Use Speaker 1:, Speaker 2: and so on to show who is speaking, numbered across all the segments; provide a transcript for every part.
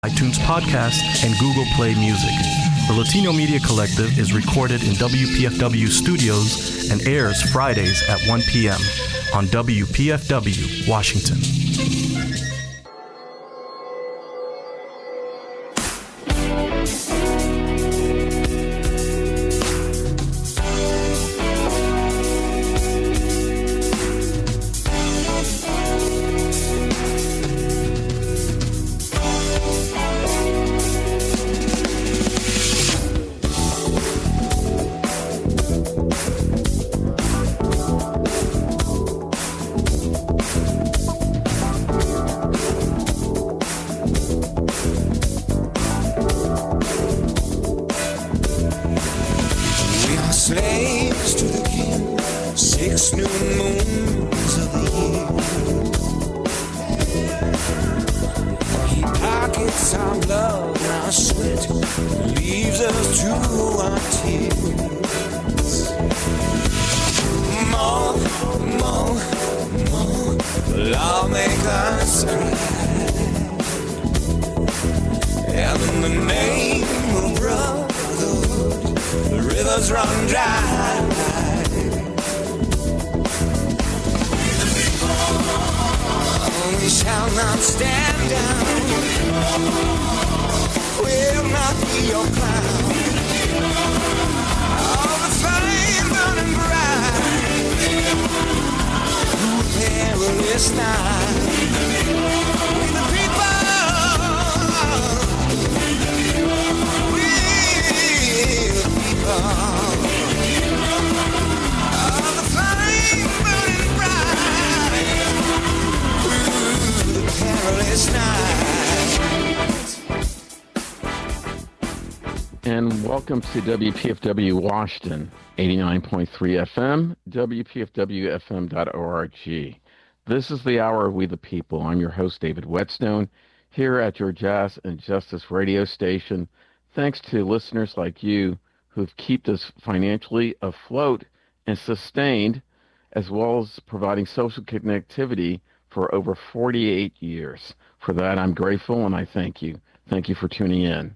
Speaker 1: iTunes Podcast, and Google Play Music. The Latino Media Collective is recorded in WPFW studios and airs Fridays at 1 p.m. on WPFW, Washington.
Speaker 2: And welcome to WPFW Washington, 89.3 FM, WPFWFM.org. This is the hour of We the People. I'm your host, David Whetstone, here at your Jazz and Justice radio station. Thanks to listeners like you who've kept us financially afloat and sustained, as well as providing social connectivity for over 48 years. For that, I'm grateful and I thank you. Thank you for tuning in.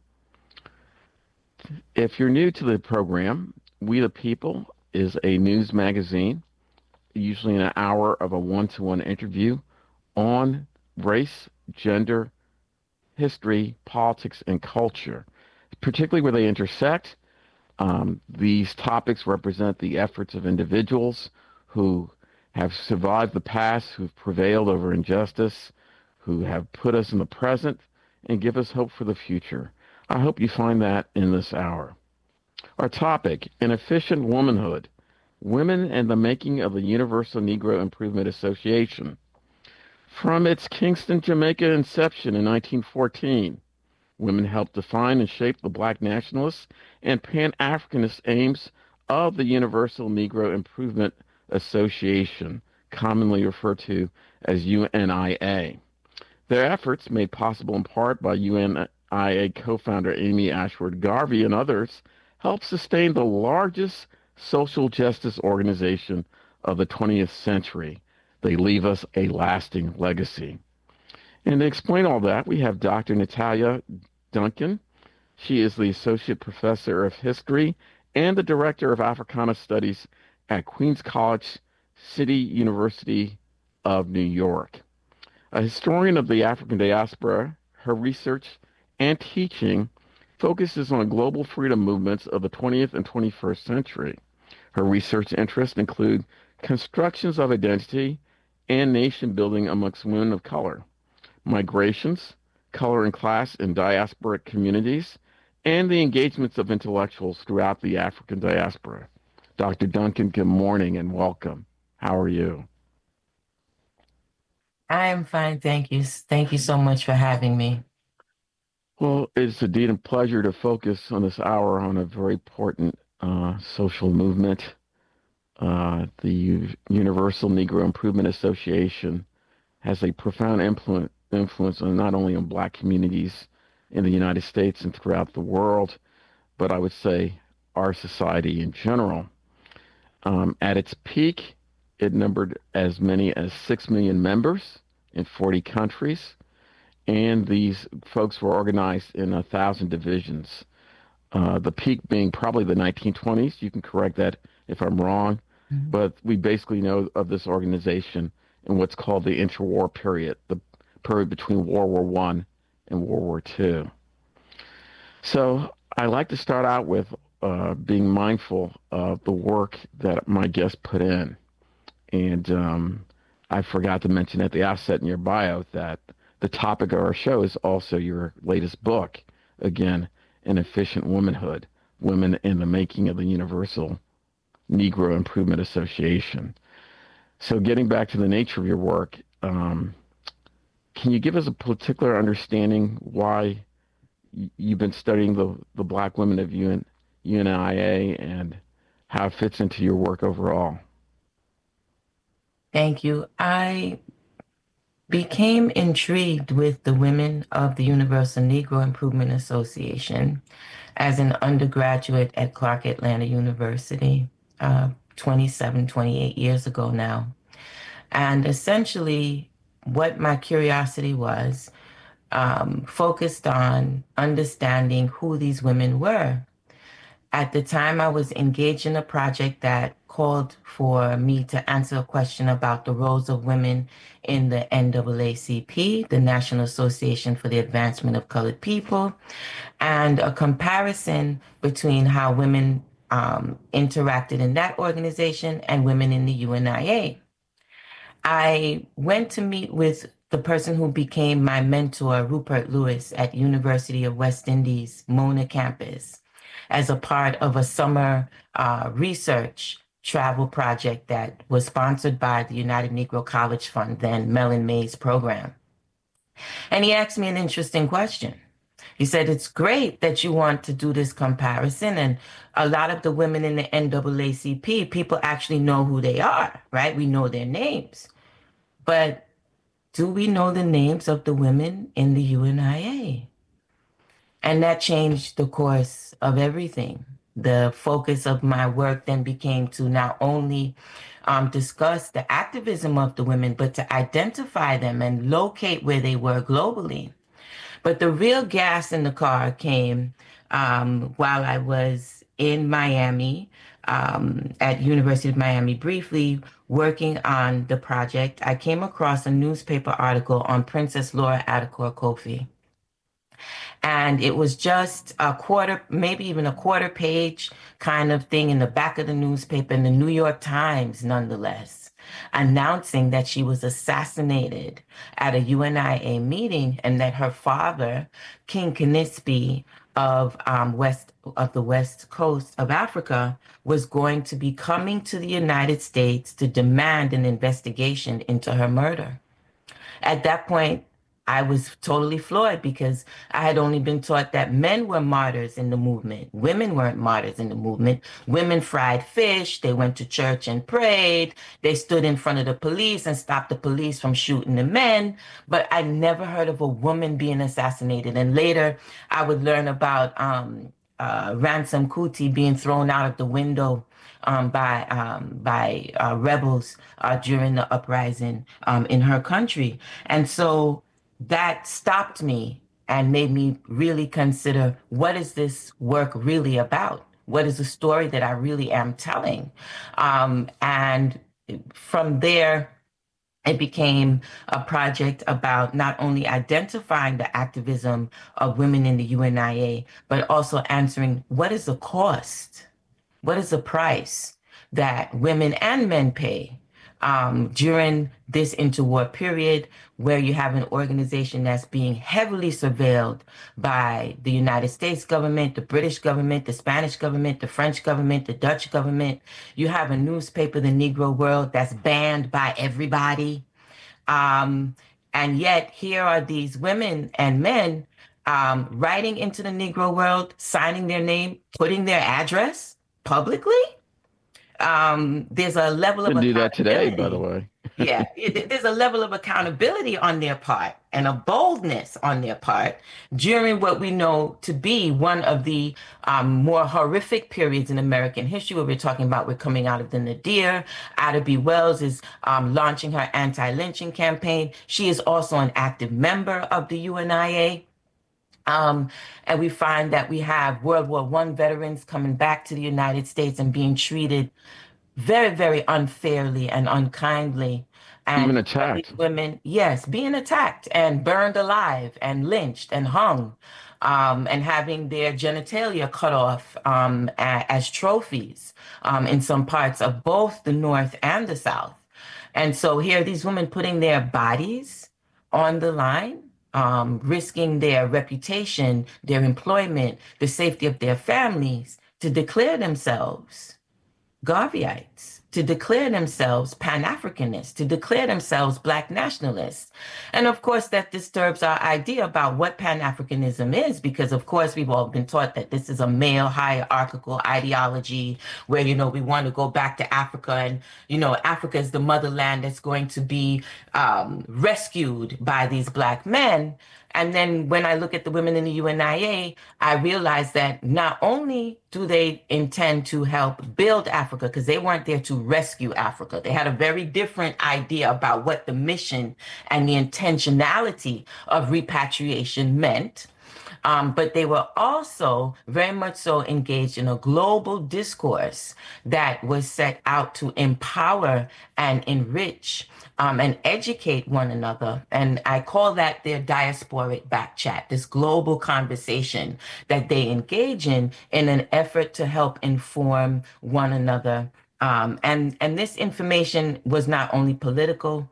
Speaker 2: If you're new to the program, We the People is a news magazine, usually an hour of a one-to-one interview on race, gender, history, politics, and culture, particularly where they intersect. These topics represent the efforts of individuals who have survived the past, who've prevailed over injustice, who have put us in the present, and give us hope for the future. I hope you find that in this hour. Our topic, An Efficient Womanhood, Women and the Making of the Universal Negro Improvement Association. From its Kingston, Jamaica inception in 1914, women helped define and shape the Black nationalist and Pan-Africanist aims of the Universal Negro Improvement Association, commonly referred to as UNIA. Their efforts, made possible in part by UNIA co-founder Amy Ashford Garvey and others, helped sustain the largest social justice organization of the 20th century. They leave us a lasting legacy. And to explain all that, we have Dr. Natalia Duncan. She is the Associate Professor of History and the Director of Africana Studies at Queens College City University of New York. A historian of the African diaspora, her research and teaching focuses on global freedom movements of the 20th and 21st century. Her research interests include constructions of identity and nation building amongst women of color, migrations, color and class in diasporic communities, and the engagements of intellectuals throughout the African diaspora. Dr. Duncan, good morning and welcome. How are you?
Speaker 3: I am fine, thank you. Thank you so much for having me.
Speaker 2: Well, it's indeed a pleasure to focus on this hour on a very important social movement. The Universal Negro Improvement Association has a profound influence on not only on Black communities in the United States and throughout the world, but I would say our society in general. At its peak, it numbered as many as 6 million members in 40 countries. and these folks were organized in 1,000 divisions. The peak being probably the 1920s. You can correct that if I'm wrong,
Speaker 3: Mhm.
Speaker 2: but we basically know of this organization in what's called the interwar period, the period between World War One and World War Two. So I like to start out with being mindful of the work that my guests put in. And I forgot to mention at the outset in your bio that the topic of our show is also your latest book, again, An Efficient Womanhood, Women in the Making of the Universal Negro Improvement Association. So getting back to the nature of your work, can you give us a particular understanding why you've been studying the Black women of UNIA and how it fits into your work overall?
Speaker 3: Thank you. I became intrigued with the women of the Universal Negro Improvement Association as an undergraduate at Clark Atlanta University, 27, 28 years ago now. And essentially, what my curiosity was focused on understanding who these women were. At the time, I was engaged in a project that called for me to answer a question about the roles of women in the NAACP, the National Association for the Advancement of Colored People, and a comparison between how women interacted in that organization and women in the UNIA. I went to meet with the person who became my mentor, Rupert Lewis, at University of West Indies, Mona campus, as a part of a summer research travel project that was sponsored by the United Negro College Fund, then Mellon Mays program. And he asked me an interesting question. He said, it's great that you want to do this comparison. And a lot of the women in the NAACP, people actually know who they are, right? We know their names. But do we know the names of the women in the UNIA? And that changed the course of everything. The focus of my work then became to not only discuss the activism of the women, but to identify them and locate where they were globally. But the real gas in the car came while I was in Miami, at University of Miami briefly, working on the project. I came across a newspaper article on Princess Laura Adikor Kofi. And it was just a quarter, maybe even a quarter page kind of thing in the back of the newspaper in the New York Times, nonetheless, announcing that she was assassinated at a UNIA meeting and that her father, King Canispi of the West Coast of Africa, was going to be coming to the United States to demand an investigation into her murder. At that point, I was totally floored because I had only been taught that men were martyrs in the movement. Women weren't martyrs in the movement. Women fried fish. They went to church and prayed. They stood in front of the police and stopped the police from shooting the men. But I never heard of a woman being assassinated. And later, I would learn about Ransom Kuti being thrown out of the window by rebels during the uprising in her country. And so that stopped me and made me really consider, what is this work really about? What is the story that I really am telling? And from there, it became a project about not only identifying the activism of women in the UNIA, but also answering, what is the cost? What is the price that women and men pay during this interwar period, where you have an organization that's being heavily surveilled by the United States government, the British government, the Spanish government, the French government, the Dutch government? You have a newspaper, The Negro World, that's banned by everybody. And yet here are these women and men writing into the Negro World, signing their name, putting their address publicly. There's a level of
Speaker 2: Didn't do that today, by the
Speaker 3: accountability.
Speaker 2: way.
Speaker 3: Yeah, there's a level of accountability on their part and a boldness on their part during what we know to be one of the more horrific periods in American history, where we're coming out of the Nadir. Ida B. Wells is launching her anti-lynching campaign. She is also an active member of the UNIA. And we find that we have World War I veterans coming back to the United States and being treated very, very unfairly and unkindly. And
Speaker 2: Even
Speaker 3: these
Speaker 2: attacked.
Speaker 3: women, yes, being attacked and burned alive and lynched and hung, and having their genitalia cut off as trophies in some parts of both the North and the South. And so here are these women putting their bodies on the line, risking their reputation, their employment, the safety of their families to declare themselves Garveyites, to declare themselves Pan-Africanists, to declare themselves Black nationalists. And of course, that disturbs our idea about what Pan-Africanism is, because of course, we've all been taught that this is a male hierarchical ideology where, we want to go back to Africa and, Africa is the motherland that's going to be rescued by these Black men. And then when I look at the women in the UNIA, I realize that not only do they intend to help build Africa, because they weren't there to rescue Africa. They had a very different idea about what the mission and the intentionality of repatriation meant. But they were also very much so engaged in a global discourse that was set out to empower and enrich and educate one another. And I call that their diasporic back chat, this global conversation that they engage in an effort to help inform one another. And this information was not only political,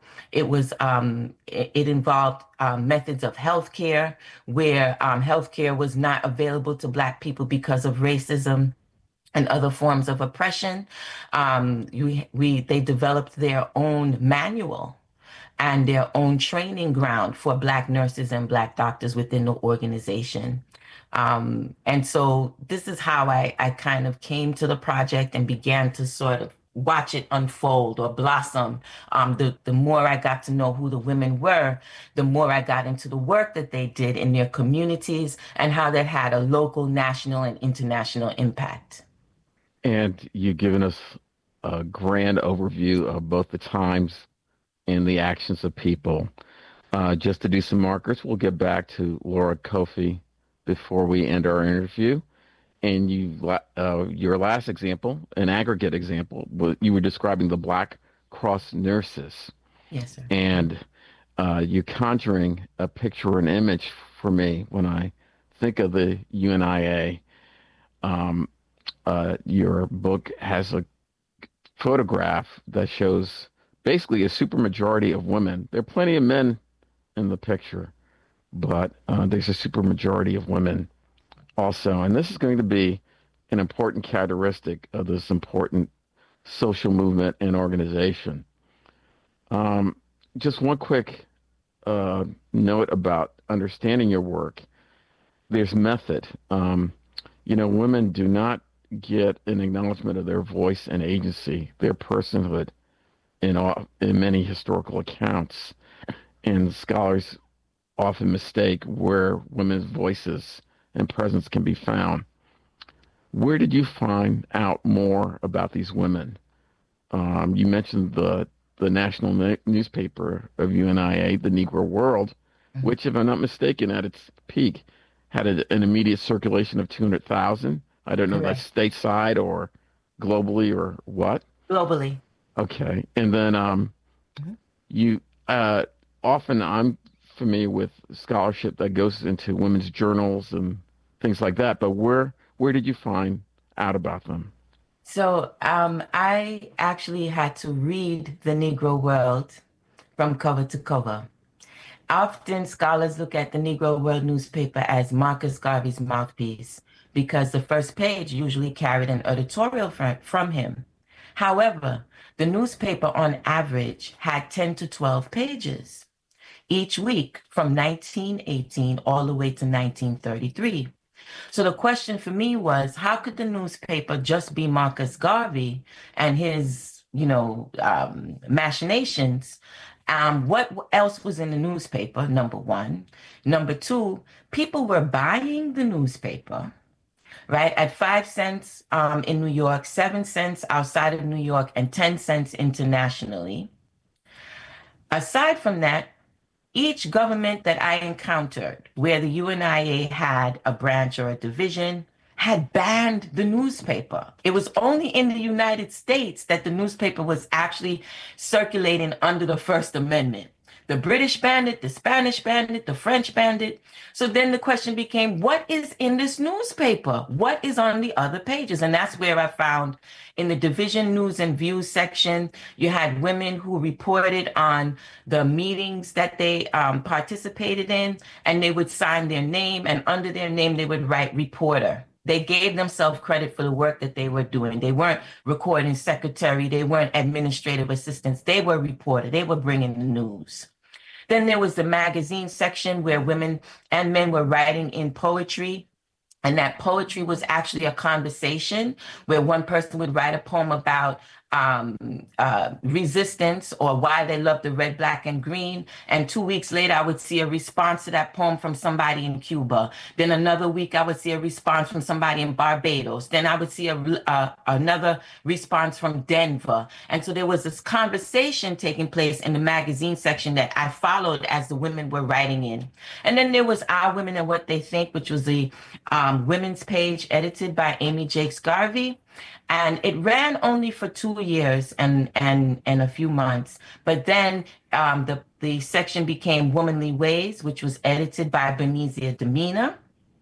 Speaker 3: it involved methods of healthcare, where healthcare was not available to Black people because of racism and other forms of oppression. They developed their own manual and their own training ground for Black nurses and Black doctors within the organization. And so this is how I kind of came to the project and began to sort of watch it unfold or blossom. The more I got to know who the women were, the more I got into the work that they did in their communities and how that had a local, national, and international impact.
Speaker 2: And you've given us a grand overview of both the times and the actions of people. Just to do some markers, we'll get back to Laura Kofi before we end our interview. And your last example, an aggregate example, you were describing the Black Cross nurses.
Speaker 3: Yes, sir.
Speaker 2: And you're conjuring a picture or an image for me when I think of the UNIA. Your book has a photograph that shows basically a supermajority of women. There are plenty of men in the picture, but there's a supermajority of women also. And this is going to be an important characteristic of this important social movement and organization. Just one quick note about understanding your work. There's method. Women do not get an acknowledgement of their voice and agency, their personhood in many historical accounts. And scholars often mistake where women's voices and presence can be found. Where did you find out more about these women? You mentioned the national newspaper of UNIA, the Negro World, which, if I'm not mistaken, at its peak, had an immediate circulation of 200,000. I don't know if that's stateside or globally or what.
Speaker 3: Globally.
Speaker 2: Okay. And then you often I'm familiar with scholarship that goes into women's journals and things like that, but where did you find out about them?
Speaker 3: So I actually had to read the Negro World from cover to cover. Often scholars look at the Negro World newspaper as Marcus Garvey's mouthpiece because the first page usually carried an editorial from him. However, the newspaper on average had 10 to 12 pages each week from 1918 all the way to 1933. So the question for me was, how could the newspaper just be Marcus Garvey and his, machinations? What else was in the newspaper? Number one. Number two, people were buying the newspaper, right, at 5 cents in New York, 7 cents outside of New York, and 10 cents internationally. Aside from that, each government that I encountered where the UNIA had a branch or a division had banned the newspaper. It was only in the United States that the newspaper was actually circulating under the First Amendment. The British banned it, the Spanish banned it, the French banned it. So then the question became, what is in this newspaper? What is on the other pages? And that's where I found in the division news and views section, you had women who reported on the meetings that they participated in, and they would sign their name, and under their name, they would write reporter. They gave themselves credit for the work that they were doing. They weren't recording secretary. They weren't administrative assistants. They were reporter. They were bringing the news. Then there was the magazine section where women and men were writing in poetry. And that poetry was actually a conversation where one person would write a poem about resistance or why they love the red, black, and green. And 2 weeks later, I would see a response to that poem from somebody in Cuba. Then another week, I would see a response from somebody in Barbados. Then I would see another response from Denver. And so there was this conversation taking place in the magazine section that I followed as the women were writing in. And then there was Our Women and What They Think, which was the women's page edited by Amy Jakes Garvey. And it ran only for 2 years and a few months. But then the section became Womanly Ways, which was edited by Benezia Demina.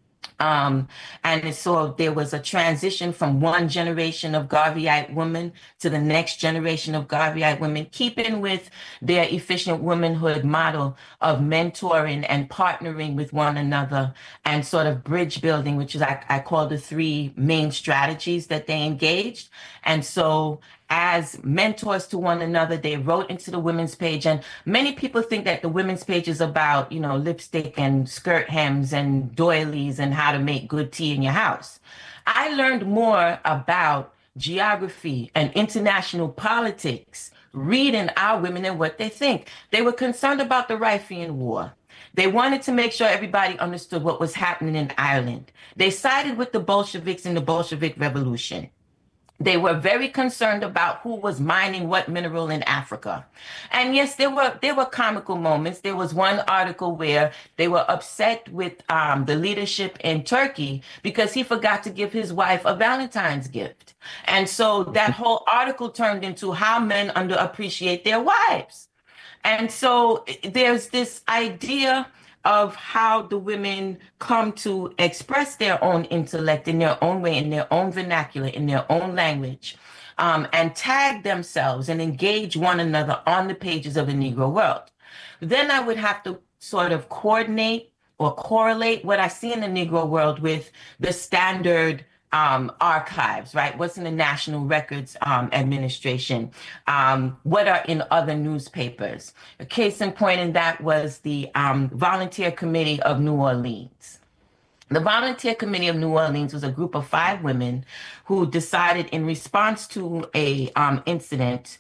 Speaker 3: And so there was a transition from one generation of Garveyite women to the next generation of Garveyite women, keeping with their efficient womanhood model of mentoring and partnering with one another and sort of bridge building, which is I call the 3 main strategies that they engaged. And so as mentors to one another, they wrote into the women's page. And many people think that the women's page is about, lipstick and skirt hems and doilies and how to make good tea in your house. I learned more about geography and international politics reading Our Women and What They Think. They were concerned about the Riffian War. They wanted to make sure everybody understood what was happening in Ireland. They sided with the Bolsheviks in the Bolshevik Revolution. They were very concerned about who was mining what mineral in Africa. And yes, there were comical moments. There was one article where they were upset with the leadership in Turkey because he forgot to give his wife a Valentine's gift. And so that whole article turned into how men underappreciate their wives. And so there's this idea of how the women come to express their own intellect in their own way, in their own vernacular, in their own language, and tag themselves and engage one another on the pages of the Negro World. Then I would have to sort of coordinate or correlate what I see in the Negro World with the standard archives, right? What's in the National Records Administration? What are in other newspapers? A case in point in that was the Volunteer Committee of New Orleans. The Volunteer Committee of New Orleans was a group of 5 women who decided in response to a incident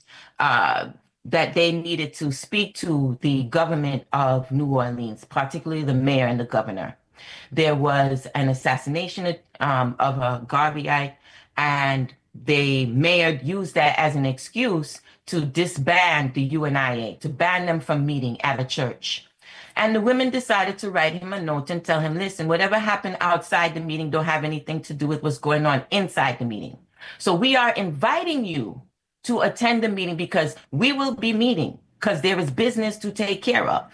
Speaker 3: that they needed to speak to the government of New Orleans, particularly the mayor and the governor. There was an assassination of a Garveyite, and the mayor used that as an excuse to disband the UNIA, to ban them from meeting at a church. And the women decided to write him a note and tell him, listen, whatever happened outside the meeting don't have anything to do with what's going on inside the meeting. So we are inviting you to attend the meeting because we will be meeting because there is business to take care of.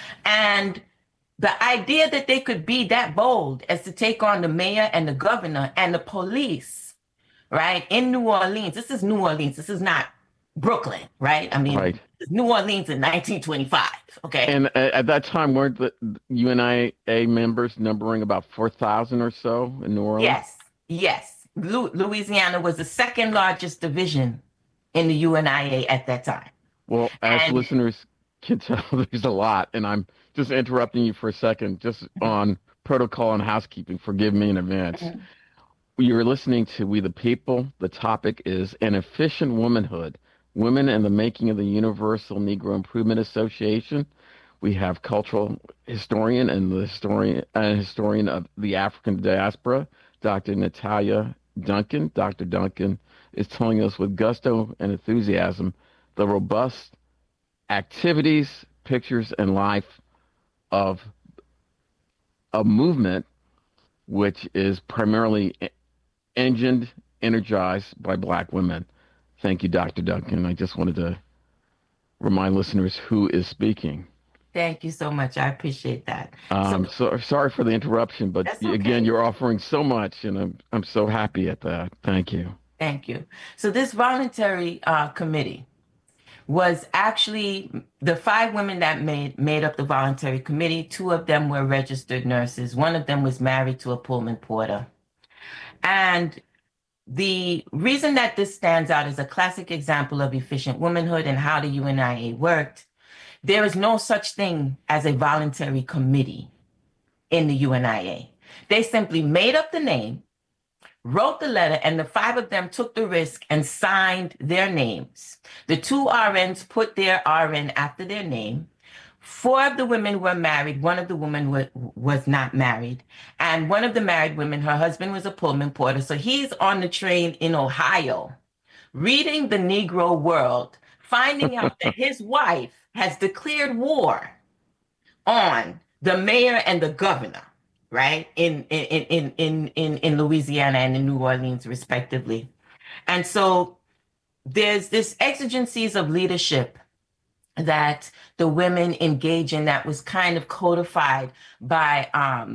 Speaker 3: And the idea that they could be that bold as to take on the mayor and the governor and the police, right, in New Orleans. This is New Orleans. This is not Brooklyn, right? I mean,
Speaker 2: Right.
Speaker 3: New Orleans in 1925, okay?
Speaker 2: And at that time, weren't the UNIA members numbering about 4,000 or so in New Orleans?
Speaker 3: Yes. Louisiana was the second largest division in the UNIA at that time.
Speaker 2: Well, as listeners can tell, there's a lot, and I'm just interrupting you for a second, just on protocol and housekeeping. Forgive me in advance.
Speaker 3: Mhm.
Speaker 2: You're listening to We the People. The topic is An Efficient Womanhood, Women and the Making of the Universal Negro Improvement Association. We have cultural historian and the historian of the African diaspora, Dr. Natalia Duncan. Dr. Duncan is telling us with gusto and enthusiasm the robust activities, pictures, and life of a movement which is primarily engined, energized by Black women. Thank you, Dr. Duncan. I just wanted to remind listeners who is speaking.
Speaker 3: Thank you so much. I appreciate that. So
Speaker 2: So sorry for the interruption, but
Speaker 3: that's
Speaker 2: again,
Speaker 3: okay.
Speaker 2: you're offering so much, and I'm so happy at that. Thank you.
Speaker 3: Thank you. So this voluntary committee was actually the five women that made up the voluntary committee. Two of them were registered nurses. One of them was married to a Pullman porter. And the reason that this stands out as a classic example of efficient womanhood and how the UNIA worked, there is no such thing as a voluntary committee in the UNIA. They simply made up the name, wrote the letter, and the five of them took the risk and signed their names. The two RNs put their RN after their name. Four of the women were married. One of the women was not married. And one of the married women, her husband was a Pullman porter. So he's on the train in Ohio, reading the Negro World, finding out that his wife has declared war on the mayor and the governor, right? In Louisiana and in New Orleans, respectively. And so there's this exigencies of leadership that the women engage in that was kind of codified by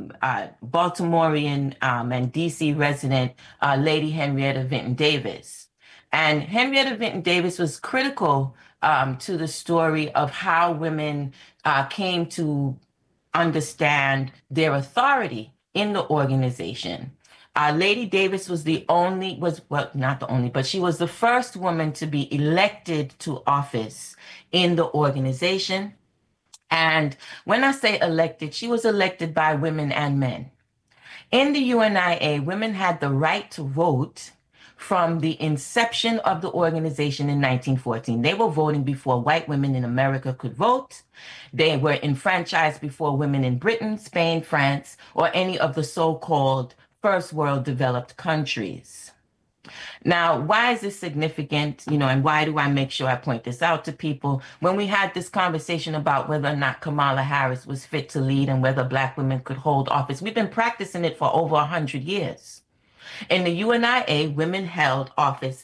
Speaker 3: Baltimorean and DC resident Lady Henrietta Vinton Davis. And Henrietta Vinton Davis was critical to the story of how women came to understand their authority in the organization. Lady Davis was not the only, but she was the first woman to be elected to office in the organization. And when I say elected, she was elected by women and men. In the UNIA, women had the right to vote from the inception of the organization in 1914. They were voting before white women in America could vote. They were enfranchised before women in Britain, Spain, France, or any of the so-called first world developed countries. Now, why is this significant? And why do I make sure I point this out to people? When we had this conversation about whether or not Kamala Harris was fit to lead and whether Black women could hold office, we've been practicing it for over 100 years. In the UNIA, women held office,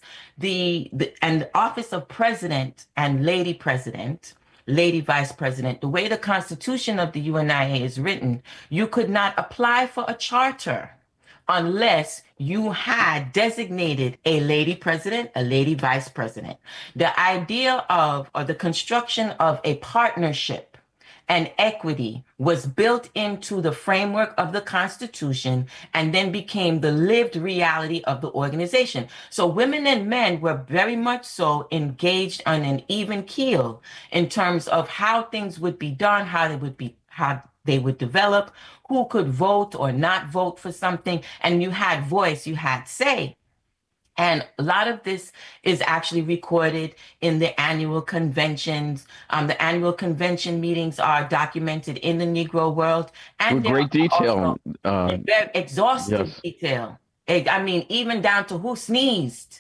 Speaker 3: and the office of president and lady president, lady vice president. The way the Constitution of the UNIA is written, you could not apply for a charter unless you had designated a lady president, a lady vice president. The idea of, or the construction of a partnership and equity was built into the framework of the Constitution and then became the lived reality of the organization. So women and men were very much so engaged on an even keel in terms of how things would be done, how they would develop, who could vote or not vote for something. And you had voice, you had say. And a lot of this is actually recorded in the annual conventions. The annual convention meetings are documented in the Negro World. And
Speaker 2: With great detail.
Speaker 3: Very exhaustive
Speaker 2: Yes.
Speaker 3: detail. I mean, even down to who sneezed.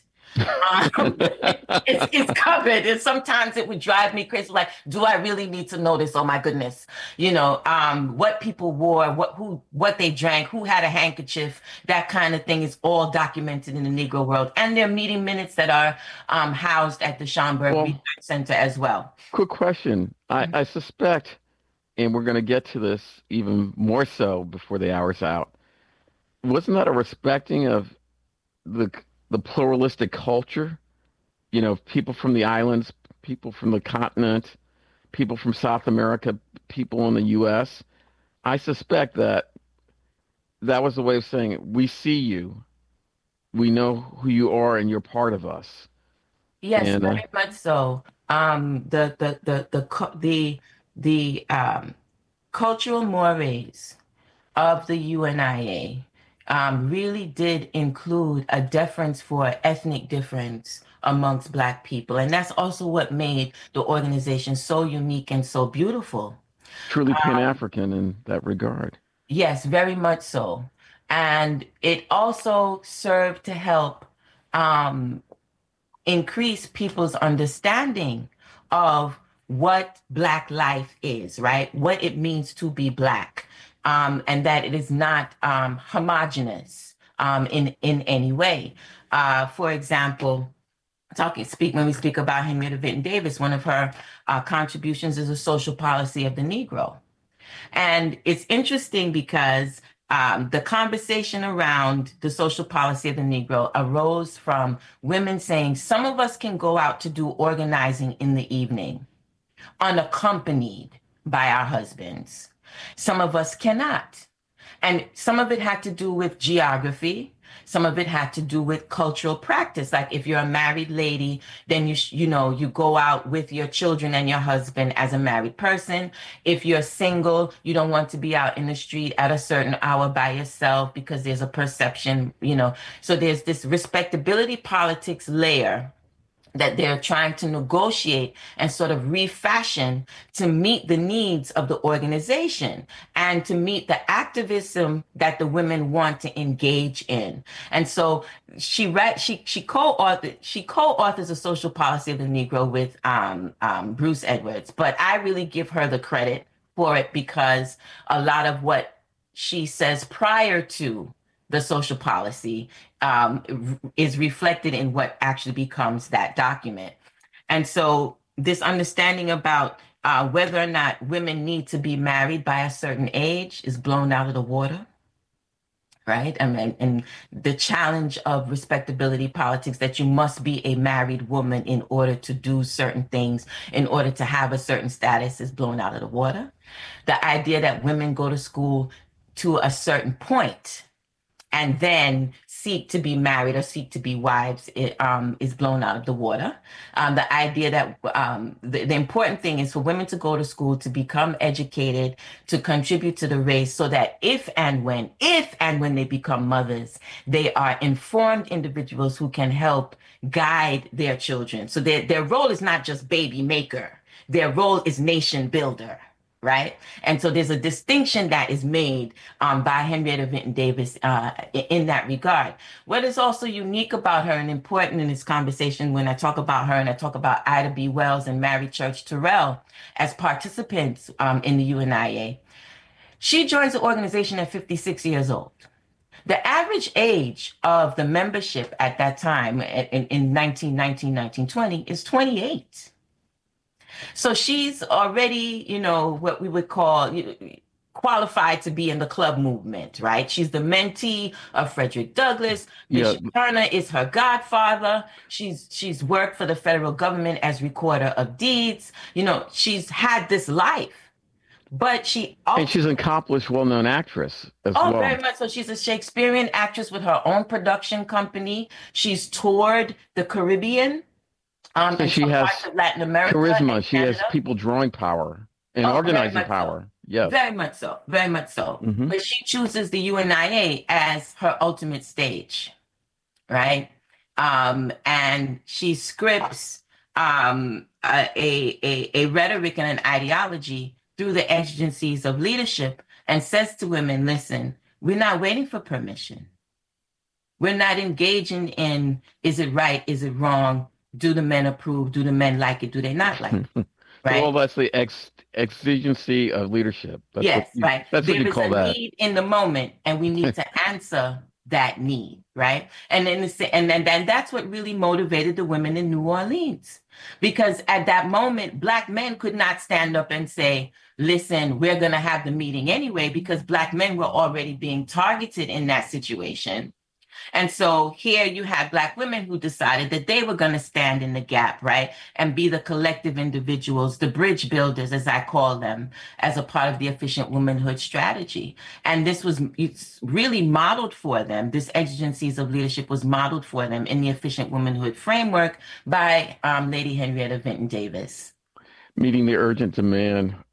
Speaker 3: It's covered, and sometimes it would drive me crazy. Like, do I really need to know this? Oh my goodness! What people wore, what they drank, who had a handkerchief, that kind of thing is all documented in the Negro World, and there are meeting minutes that are housed at the Schomburg Research Center as well.
Speaker 2: Quick question: I suspect, and we're going to get to this even more so before the hour's out. Wasn't that a respecting of the pluralistic culture, people from the islands, people from the continent, people from South America, people in the U.S. I suspect that was a way of saying, we see you, we know who you are, and you're part of us.
Speaker 3: Yes, and, very much so. The cultural mores of the UNIA really did include a deference for ethnic difference amongst Black people. And that's also what made the organization so unique and so beautiful.
Speaker 2: Truly Pan-African in that regard.
Speaker 3: Yes, very much so. And it also served to help um, increase people's understanding of what Black life is, right? What it means to be Black, and that it is not homogenous in any way. For example, when we speak about Henrietta Vinton Davis, one of her contributions is a social policy of the Negro. And it's interesting because the conversation around the social policy of the Negro arose from women saying some of us can go out to do organizing in the evening, unaccompanied by our husbands. Some of us cannot. And some of it had to do with geography. Some of it had to do with cultural practice. Like if you're a married lady, then you go out with your children and your husband as a married person. If you're single, you don't want to be out in the street at a certain hour by yourself because there's a perception. So there's this respectability politics layer that they're trying to negotiate and sort of refashion to meet the needs of the organization and to meet the activism that the women want to engage in. And so she co-authors a social policy of the Negro with Bruce Edwards, but I really give her the credit for it because a lot of what she says prior to the social policy is reflected in what actually becomes that document. And so this understanding about whether or not women need to be married by a certain age is blown out of the water, right? And the challenge of respectability politics that you must be a married woman in order to do certain things, in order to have a certain status is blown out of the water. The idea that women go to school to a certain point and then seek to be married or seek to be wives is blown out of the water. The idea that the important thing is for women to go to school, to become educated, to contribute to the race so that if and when they become mothers, they are informed individuals who can help guide their children. So their role is not just baby maker. Their role is nation builder. Right. And so there's a distinction that is made by Henrietta Vinton Davis in that regard. What is also unique about her and important in this conversation when I talk about her and I talk about Ida B. Wells and Mary Church Terrell as participants in the UNIA, she joins the organization at 56 years old. The average age of the membership at that time in 1919, 1920 is 28. So she's already, what we would call qualified to be in the club movement, right? She's the mentee of Frederick Douglass. Bishop Turner is her godfather. She's worked for the federal government as recorder of deeds. She's had this life, but and
Speaker 2: she's an accomplished, well-known actress as well.
Speaker 3: Oh, very much so. She's a Shakespearean actress with her own production company. She's toured the Caribbean.
Speaker 2: So she has
Speaker 3: Latin America,
Speaker 2: charisma. She has people drawing power and organizing power.
Speaker 3: So.
Speaker 2: Yes.
Speaker 3: Very much so. Very much so. Mm-hmm. But she chooses the UNIA as her ultimate stage, right? And she scripts a rhetoric and an ideology through the exigencies of leadership and says to women, listen, we're not waiting for permission. We're not engaging in, is it right? Is it wrong? Do the men approve? Do the men like it? Do they not like it? Right.
Speaker 2: Well, that's the exigency of leadership.
Speaker 3: That's right.
Speaker 2: That's what you call that. There is a
Speaker 3: need in the moment, and we need to answer that need, right? And then that's what really motivated the women in New Orleans, because at that moment, Black men could not stand up and say, "Listen, we're going to have the meeting anyway," because Black men were already being targeted in that situation. And so here you had Black women who decided that they were going to stand in the gap, right? And be the collective individuals, the bridge builders, as I call them, as a part of the efficient womanhood strategy. And it's really modeled for them. This exigencies of leadership was modeled for them in the efficient womanhood framework by Lady Henrietta Vinton Davis.
Speaker 2: Meeting the urgent demand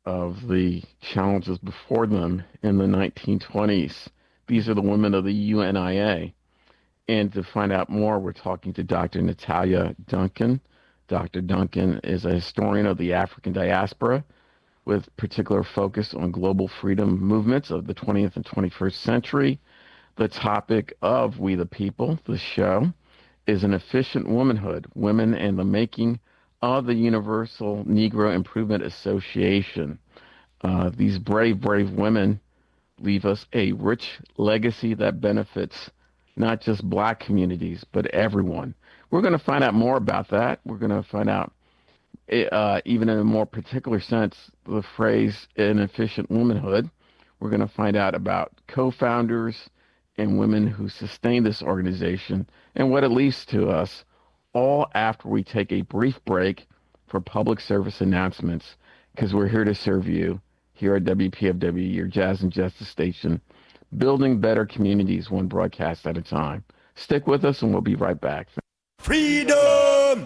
Speaker 2: of the challenges before them in the 1920s. These are the women of the UNIA. And to find out more, we're talking to Dr. Natalia Duncan. Dr. Duncan is a historian of the African diaspora with particular focus on global freedom movements of the 20th and 21st century. The topic of We the People, the show, is an efficient womanhood, women and the making of the Universal Negro Improvement Association. These brave women leave us a rich legacy that benefits not just Black communities, but everyone. We're going to find out more about that. We're going to find out, even in a more particular sense, the phrase an efficient womanhood. We're going to find out about co-founders and women who sustain this organization and what it leads to us, all after we take a brief break for public service announcements, because we're here to serve you here at WPFW, your Jazz and Justice station, building better communities one broadcast at a time. Stick with us and we'll be right back.
Speaker 4: Freedom!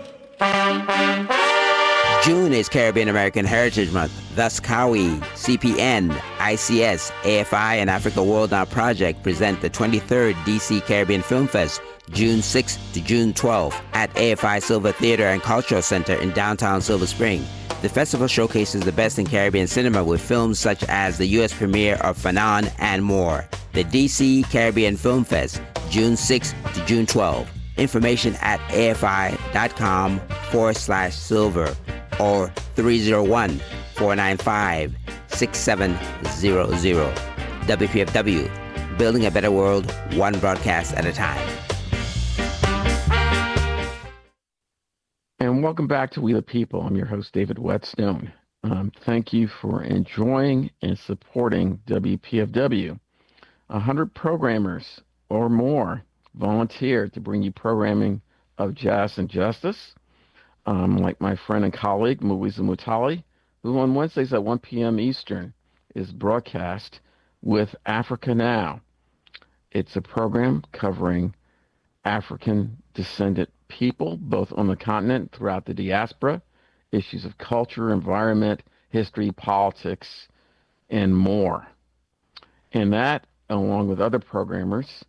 Speaker 4: June is Caribbean American Heritage Month. Thus, CAWI, CPN, ICS, AFI, and Africa World Now Project present the 23rd DC Caribbean Film Fest, June 6th to June 12th at AFI Silver Theater and Cultural Center in downtown Silver Spring. The festival showcases the best in Caribbean cinema with films such as the U.S. premiere of Fanon and more. The DC Caribbean Film Fest, June 6th to June 12th. Information at afi.com/silver or 301-495-6700. WPFW, building a better world, one broadcast at a time.
Speaker 2: And welcome back to We the People. I'm your host, David Whetstone. Thank you for enjoying and supporting WPFW. 100 programmers or more volunteered to bring you programming of jazz and justice, like my friend and colleague, Muiza Mutali, who on Wednesdays at 1 p.m. Eastern is broadcast with Africa Now. It's a program covering African descendant people, both on the continent, throughout the diaspora, issues of culture, environment, history, politics, and more. And that, along with other programmers,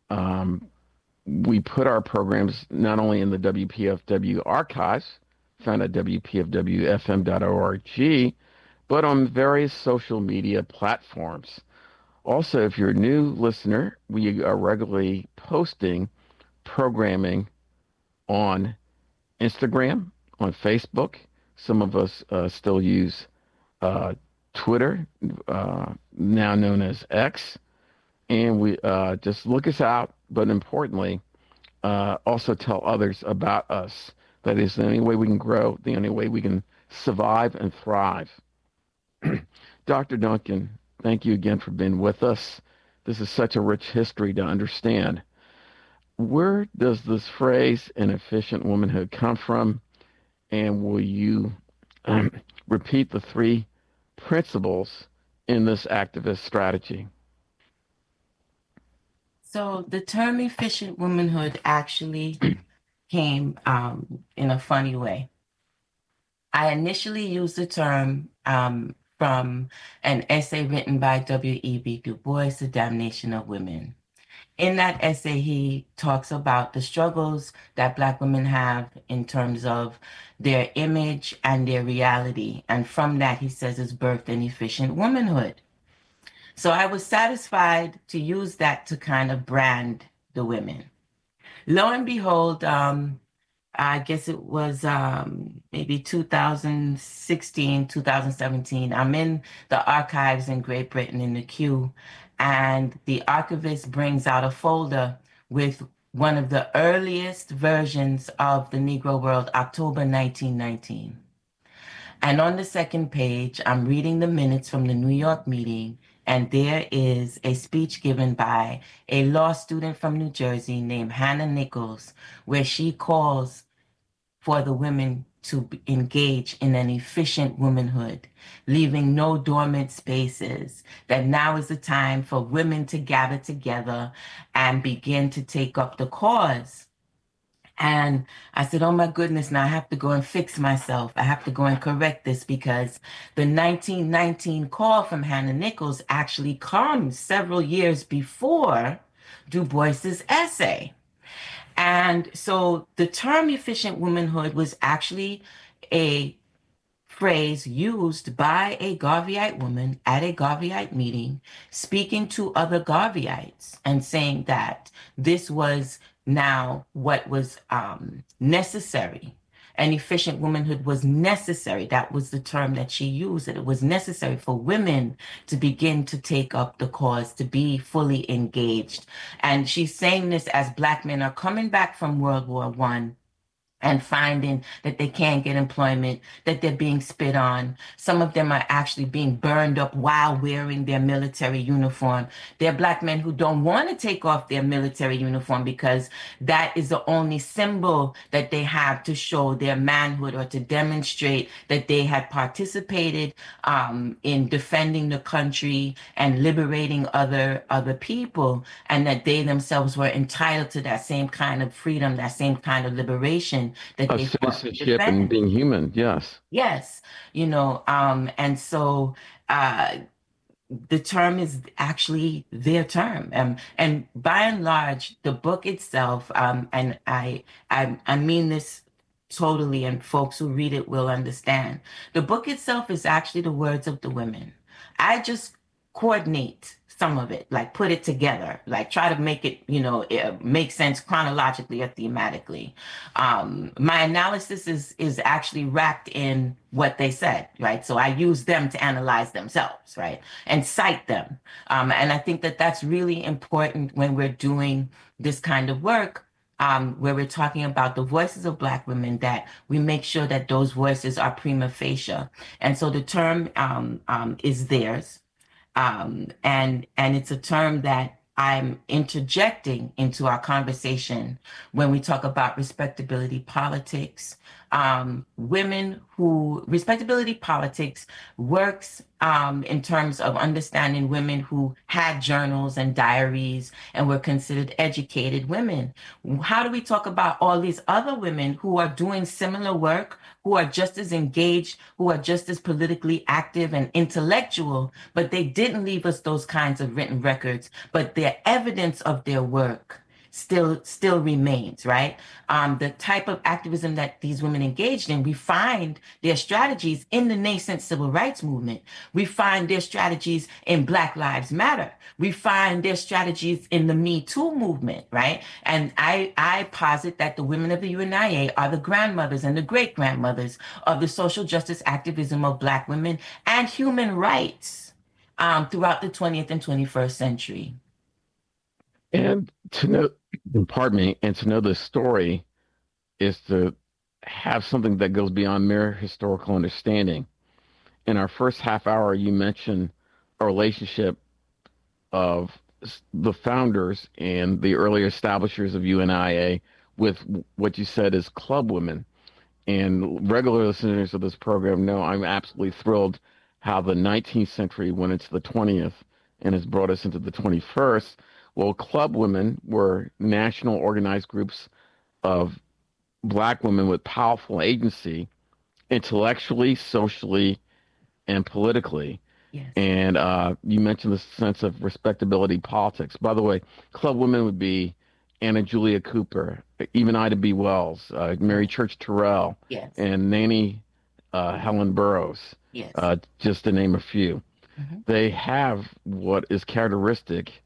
Speaker 2: we put our programs not only in the WPFW archives, found at WPFWFM.org, but on various social media platforms. Also, if you're a new listener, we are regularly posting programming on Instagram, on Facebook. Some of us still use Twitter, now known as X. And we just look us out, but importantly, also tell others about us. That is the only way we can grow, the only way we can survive and thrive. Dr. Duncan, thank you again for being with us. This is such a rich history to understand. Where does this phrase, an efficient womanhood, come from? And will you repeat the three principles in this activist strategy?
Speaker 3: So the term efficient womanhood actually came in a funny way. I initially used the term from an essay written by W.E.B. Du Bois, The Damnation of Women. In that essay, he talks about the struggles that Black women have in terms of their image and their reality. And from that, he says, is birthed an efficient womanhood. So I was satisfied to use that to kind of brand the women. Lo and behold, I guess it was maybe 2016, 2017. I'm in the archives in Great Britain in the Kew, and the archivist brings out a folder with one of the earliest versions of the Negro World, October 1919. And on the second page, I'm reading the minutes from the New York meeting, and there is a speech given by a law student from New Jersey named Hannah Nichols, where she calls for the women to engage in an efficient womanhood, leaving no dormant spaces, that now is the time for women to gather together and begin to take up the cause. And I said, oh my goodness, now I have to go and fix myself. I have to go and correct this because the 1919 call from Hannah Nichols actually comes several years before Du Bois's essay. And so the term efficient womanhood was actually a phrase used by a Garveyite woman at a Garveyite meeting, speaking to other Garveyites and saying that this was now what was necessary. And efficient womanhood was necessary. That was the term that she used, that it was necessary for women to begin to take up the cause, to be fully engaged. And she's saying this as Black men are coming back from World War I and finding that they can't get employment, that they're being spit on. Some of them are actually being burned up while wearing their military uniform. They're Black men who don't want to take off their military uniform because that is the only symbol that they have to show their manhood or to demonstrate that they had participated in defending the country and liberating other people, and that they themselves were entitled to that same kind of freedom, that same kind of liberation that
Speaker 2: Of
Speaker 3: they fought to
Speaker 2: citizenship and
Speaker 3: defend.
Speaker 2: being human. Yes.
Speaker 3: Yes, and so the term is actually their term, and by and large, the book itself, and I mean this totally, and folks who read it will understand. The book itself is actually the words of the women. I just coordinate some of it, like put it together, like try to make it, make sense chronologically or thematically. My analysis is actually wrapped in what they said, right? So I use them to analyze themselves, right, and cite them. And I think that that's really important when we're doing this kind of work, where we're talking about the voices of Black women, that we make sure that those voices are prima facie. And so the term is theirs. And it's a term that I'm interjecting into our conversation when we talk about respectability politics. Respectability politics works in terms of understanding women who had journals and diaries and were considered educated women. How do we talk about all these other women who are doing similar work, who are just as engaged, who are just as politically active and intellectual, but they didn't leave us those kinds of written records, but their evidence of their work still remains, right? The type of activism that these women engaged in, we find their strategies in the nascent civil rights movement. We find their strategies in Black Lives Matter. We find their strategies in the Me Too movement, right? And I posit that the women of the UNIA are the grandmothers and the great-grandmothers of the social justice activism of Black women and human rights throughout the 20th and 21st century.
Speaker 2: And to know, pardon me, and to know the story is to have something that goes beyond mere historical understanding. In our first half hour, you mentioned a relationship of the founders and the early establishers of UNIA with what you said is club women. And regular listeners of this program know I'm absolutely thrilled how the 19th century went into the 20th and has brought us into the 21st. Well, club women were national organized groups of Black women with powerful agency, intellectually, socially, and politically.
Speaker 3: Yes.
Speaker 2: And you mentioned the sense of respectability politics. By the way, club women would be Anna Julia Cooper, even Ida B. Wells, Mary Church Terrell,
Speaker 3: Yes.
Speaker 2: and Nanny Helen Burroughs,
Speaker 3: Yes.
Speaker 2: just to name a few.
Speaker 3: Mm-hmm.
Speaker 2: They have what is characteristic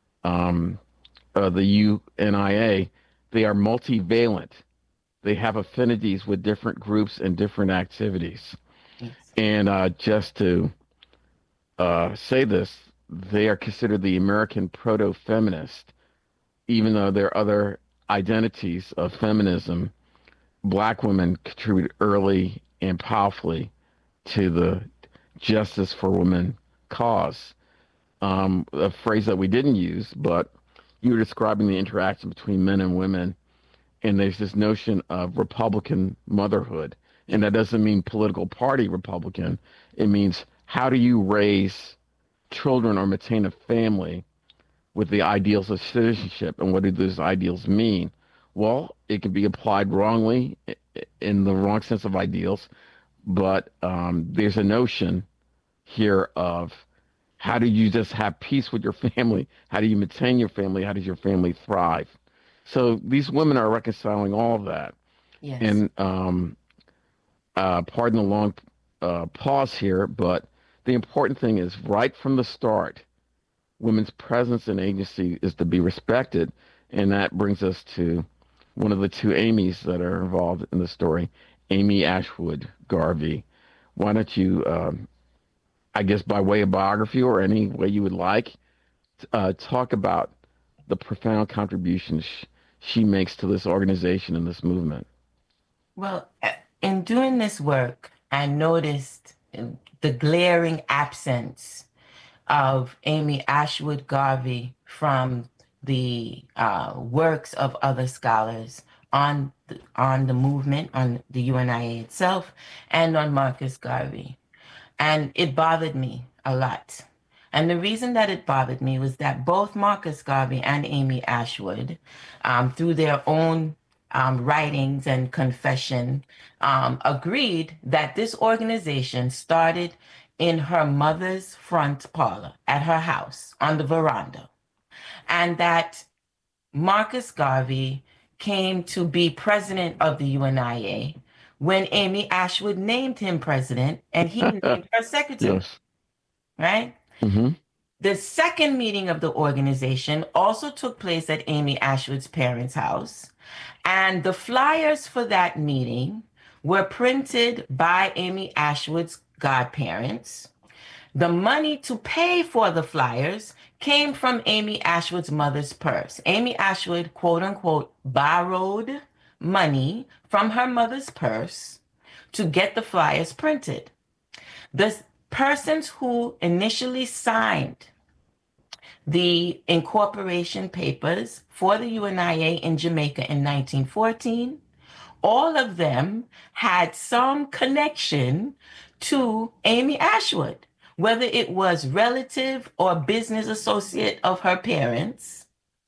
Speaker 2: the UNIA. They are multivalent. They have affinities with different groups and different activities.
Speaker 3: Yes.
Speaker 2: And just to say this, they are considered the American proto-feminist, even though there are other identities of feminism. Black women contribute early and powerfully to the justice for women cause. A phrase that we didn't use, but you were describing the interaction between men and women, and there's this notion of Republican motherhood. And that doesn't mean political party Republican. It means how do you raise children or maintain a family with the ideals of citizenship, and what do those ideals mean? Well, it can be applied wrongly in the wrong sense of ideals, but there's a notion here of how do you just have peace with your family? How do you maintain your family? How does your family thrive? So these women are reconciling all of that.
Speaker 3: Yes.
Speaker 2: And pardon the long pause here, but the important thing is right from the start, women's presence and agency is to be respected. And that brings us to one of the two Amy's that are involved in the story, Amy Ashwood Garvey. Why don't you, I guess, by way of biography or any way you would like, talk about the profound contributions she makes to this organization and this movement?
Speaker 3: Well, in doing this work, I noticed the glaring absence of Amy Ashwood Garvey from the works of other scholars on the movement, on the UNIA itself, and on Marcus Garvey. And it bothered me a lot. And the reason that it bothered me was that both Marcus Garvey and Amy Ashwood, through their own writings and confession, agreed that this organization started in her mother's front parlor at her house on the veranda, and that Marcus Garvey came to be president of the UNIA when Amy Ashwood named him president and he named her secretary,
Speaker 2: Yes.
Speaker 3: right?
Speaker 2: Hmm.
Speaker 3: The second meeting of the organization also took place at Amy Ashwood's parents' house, and the flyers for that meeting were printed by Amy Ashwood's godparents. The money to pay for the flyers came from Amy Ashwood's mother's purse. Amy Ashwood, quote unquote, borrowed money from her mother's purse to get the flyers printed. The persons who initially signed the incorporation papers for the UNIA in Jamaica in 1914, all of them had some connection to Amy Ashwood, whether it was relative or business associate of her parents.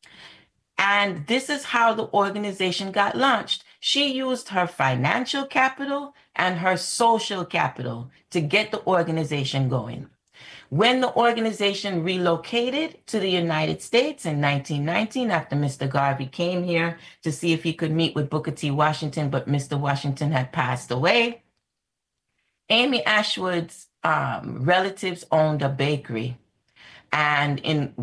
Speaker 3: And this is how the organization got launched. She used her financial capital and her social capital to get the organization going. When the organization relocated to the United States in 1919, after Mr. Garvey came here to see if he could meet with Booker T. Washington, but Mr. Washington had passed away, Amy Ashwood's relatives owned a bakery. And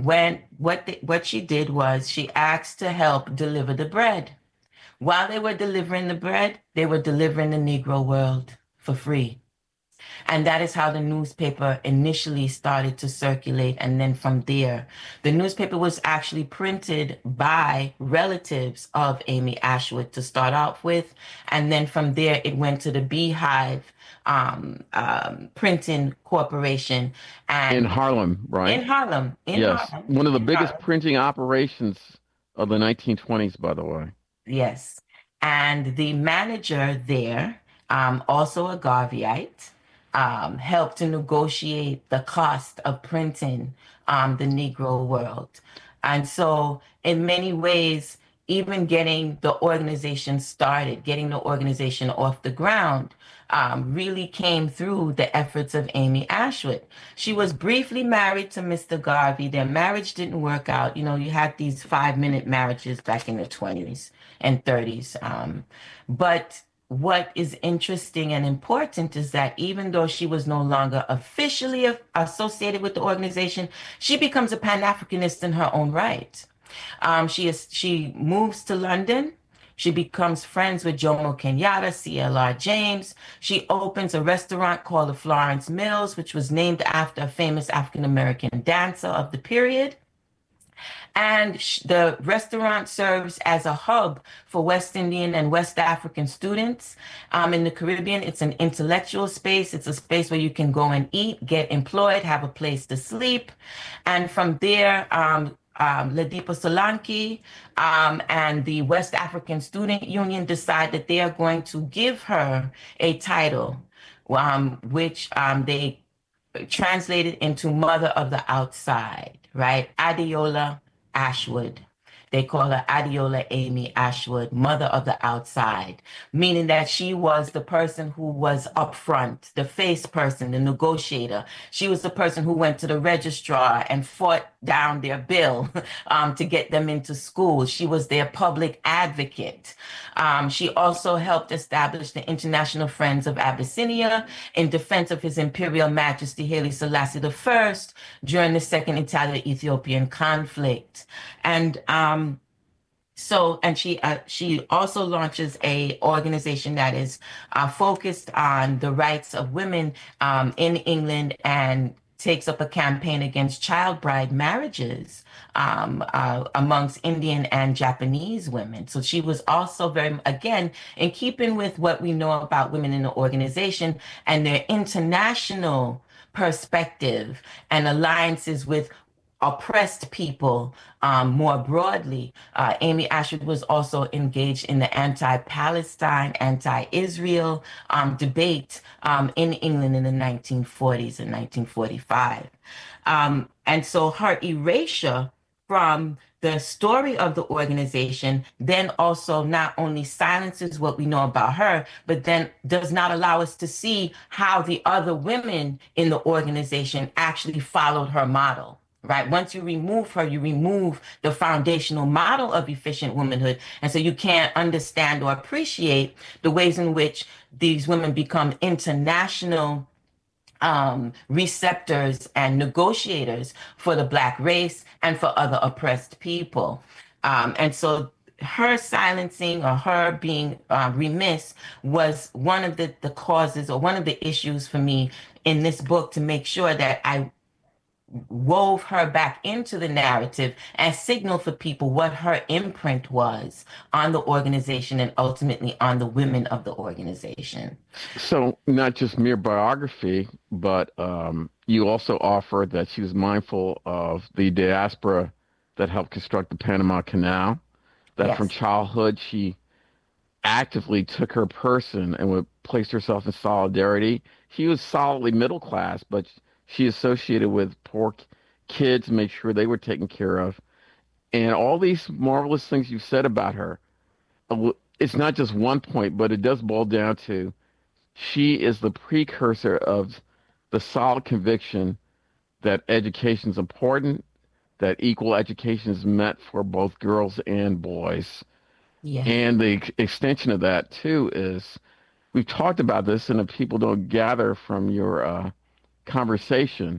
Speaker 3: what she did was she asked to help deliver the bread. While they were delivering the bread, they were delivering the Negro World for free. And that is how the newspaper initially started to circulate. And then from there, the newspaper was actually printed by relatives of Amy Ashwood to start off with. And then from there, it went to the Beehive Printing Corporation. And
Speaker 2: In Harlem, right?
Speaker 3: in Harlem.
Speaker 2: Yes.
Speaker 3: Harlem.
Speaker 2: One of the
Speaker 3: In
Speaker 2: biggest
Speaker 3: Harlem.
Speaker 2: printing operations of the 1920s, by the way.
Speaker 3: Yes. And the manager there, also a Garveyite, helped to negotiate the cost of printing the Negro World. And so, in many ways, even getting the organization started, getting the organization off the ground, really came through the efforts of Amy Ashwood. She was briefly married to Mr. Garvey. Their marriage didn't work out. You know, you had these 5-minute marriages back in the 20s and 30s. But what is interesting and important is that even though she was no longer officially associated with the organization, she becomes a Pan-Africanist in her own right. She moves to London. She becomes friends with Jomo Kenyatta, CLR James. She opens a restaurant called the Florence Mills, which was named after a famous African-American dancer of the period. And the restaurant serves as a hub for West Indian and West African students. In the Caribbean, it's an intellectual space. It's a space where you can go and eat, get employed, have a place to sleep. And from there, Ladipo Solanke and the West African Student Union decide that they are going to give her a title, which they translated into Mother of the Outside, right? Adeola Ashwood. They call her Adiola Amy Ashwood, mother of the outside, meaning that she was the person who was up front, the face person, the negotiator. She was the person who went to the registrar and fought down their bill to get them into school. She was their public advocate. She also helped establish the International Friends of Abyssinia in defense of His Imperial Majesty Haile Selassie I during the Second Italo-Ethiopian conflict. And she also launches a organization that is focused on the rights of women in England, and takes up a campaign against child bride marriages amongst Indian and Japanese women. So she was also very, again, in keeping with what we know about women in the organization and their international perspective and alliances with oppressed people more broadly. Amy Ashwood was also engaged in the anti-Palestine, anti-Israel debate in England in the 1940s and 1945. And so her erasure from the story of the organization then also not only silences what we know about her, but then does not allow us to see how the other women in the organization actually followed her model. Right. Once you remove her, you remove the foundational model of efficient womanhood. And so you can't understand or appreciate the ways in which these women become international receptors and negotiators for the Black race and for other oppressed people. And so her silencing or her being remiss was one of the causes or one of the issues for me in this book, to make sure that I wove her back into the narrative and signaled for people what her imprint was on the organization and ultimately on the women of the organization.
Speaker 2: So not just mere biography, but you also offer that she was mindful of the diaspora that helped construct the Panama Canal, that
Speaker 3: Yes.
Speaker 2: From childhood she actively took her person and would place herself in solidarity. She was solidly middle class, but she associated with poor kids to make sure they were taken care of. And all these marvelous things you've said about her, it's not just one point, but it does boil down to she is the precursor of the solid conviction that education is important, that equal education is meant for both girls and boys.
Speaker 3: Yes.
Speaker 2: And the extension of that, too, is we've talked about this, and if people don't gather from your conversation,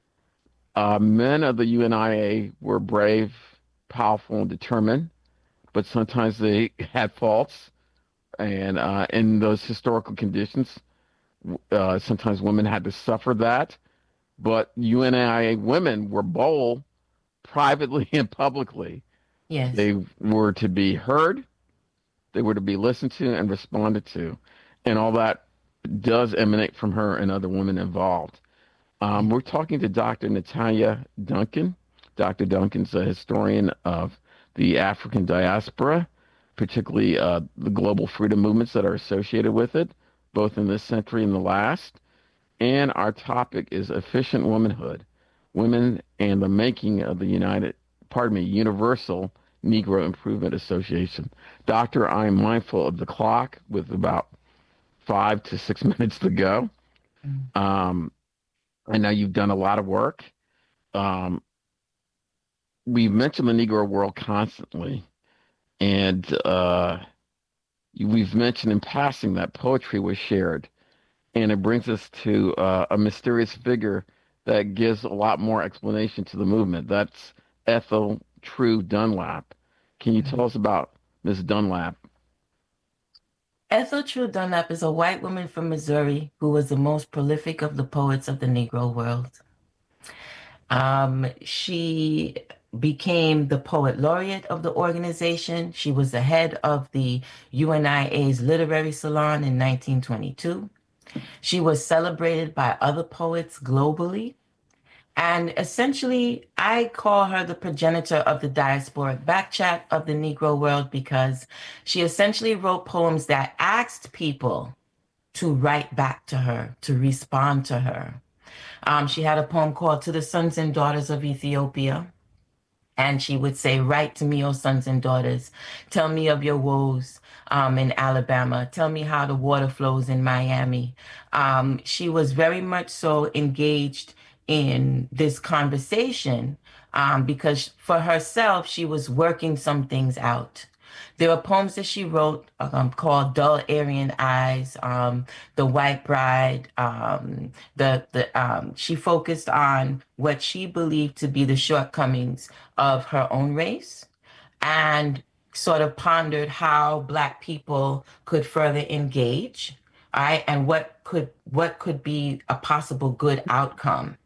Speaker 2: men of the UNIA were brave, powerful, and determined, but sometimes they had faults. And in those historical conditions, sometimes women had to suffer that. But UNIA women were bold privately and publicly.
Speaker 3: Yes.
Speaker 2: They were to be heard, they were to be listened to and responded to. And all that does emanate from her and other women involved. We're talking to Dr. Natalia Duncan. Dr. Duncan's a historian of the African diaspora, particularly the global freedom movements that are associated with it, both in this century and the last. And our topic is efficient womanhood, women and the making of the Universal Negro Improvement Association. Doctor, I'm mindful of the clock with about 5 to 6 minutes to go. I know you've done a lot of work. We've mentioned the Negro world constantly, and we've mentioned in passing that poetry was shared, and it brings us to a mysterious figure that gives a lot more explanation to the movement. That's Ethel True Dunlap. Can you tell us about Ms. Dunlap?
Speaker 3: Ethel True Dunlap is a white woman from Missouri who was the most prolific of the poets of the Negro world. She became the poet laureate of the organization. She was the head of the UNIA's literary salon in 1922. She was celebrated by other poets globally. And essentially, I call her the progenitor of the diasporic backchat of the Negro world, because she essentially wrote poems that asked people to write back to her, to respond to her. She had a poem called To the Sons and Daughters of Ethiopia. And she would say, write to me, O sons and daughters. Tell me of your woes in Alabama. Tell me how the water flows in Miami. She was very much so engaged in this conversation because for herself, she was working some things out. There were poems that she wrote called Dull Aryan Eyes, The White Bride. She focused on what she believed to be the shortcomings of her own race and sort of pondered how Black people could further engage, all right, and what could be a possible good outcome.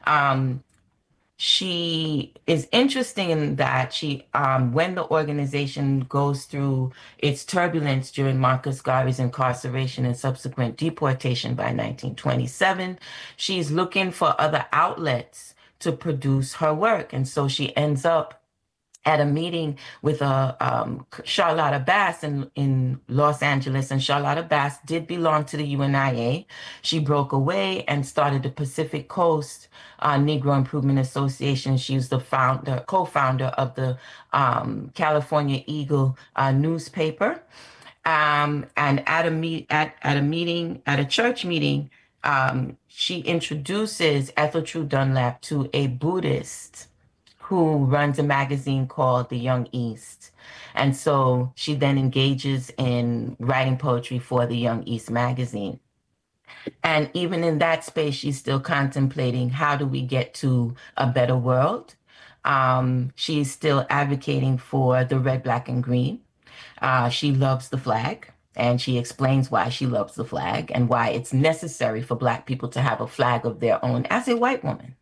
Speaker 3: She is interesting in that when the organization goes through its turbulence during Marcus Garvey's incarceration and subsequent deportation by 1927, she's looking for other outlets to produce her work. And so she ends up at a meeting with Charlotta Bass in Los Angeles, and Charlotta Bass did belong to the UNIA. She broke away and started the Pacific Coast Negro Improvement Association. She was the co-founder of the California Eagle newspaper. And at a church meeting, she introduces Ethel True Dunlap to a Buddhist who runs a magazine called The Young East. And so she then engages in writing poetry for The Young East magazine. And even in that space, she's still contemplating, how do we get to a better world? She's still advocating for the red, black, and green. She loves the flag, and she explains why she loves the flag and why it's necessary for Black people to have a flag of their own as a white woman.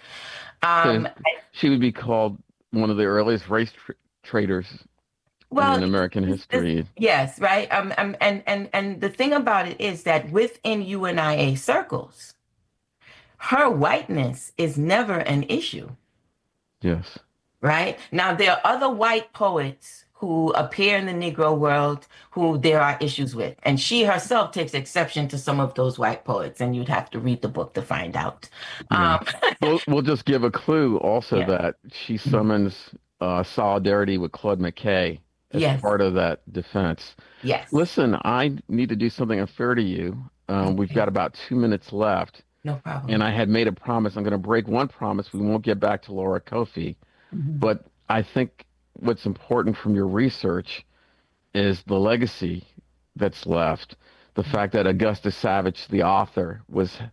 Speaker 2: She would be called one of the earliest race traders in American history.
Speaker 3: Yes, right. And the thing about it is that within UNIA circles, her whiteness is never an issue.
Speaker 2: Yes.
Speaker 3: Right? Now, there are other white poets who appear in the Negro world who there are issues with. And she herself takes exception to some of those white poets, and you'd have to read the book to find out.
Speaker 2: Yeah. We'll just give a clue also that she summons solidarity with Claude McKay as part of that defense.
Speaker 3: Yes.
Speaker 2: Listen, I need to do something unfair to you. We've got about 2 minutes left.
Speaker 3: No problem.
Speaker 2: And I had made a promise. I'm going to break one promise. We won't get back to Laura Kofi. But I think what's important from your research is the legacy that's left. The fact that Augusta Savage, the artist,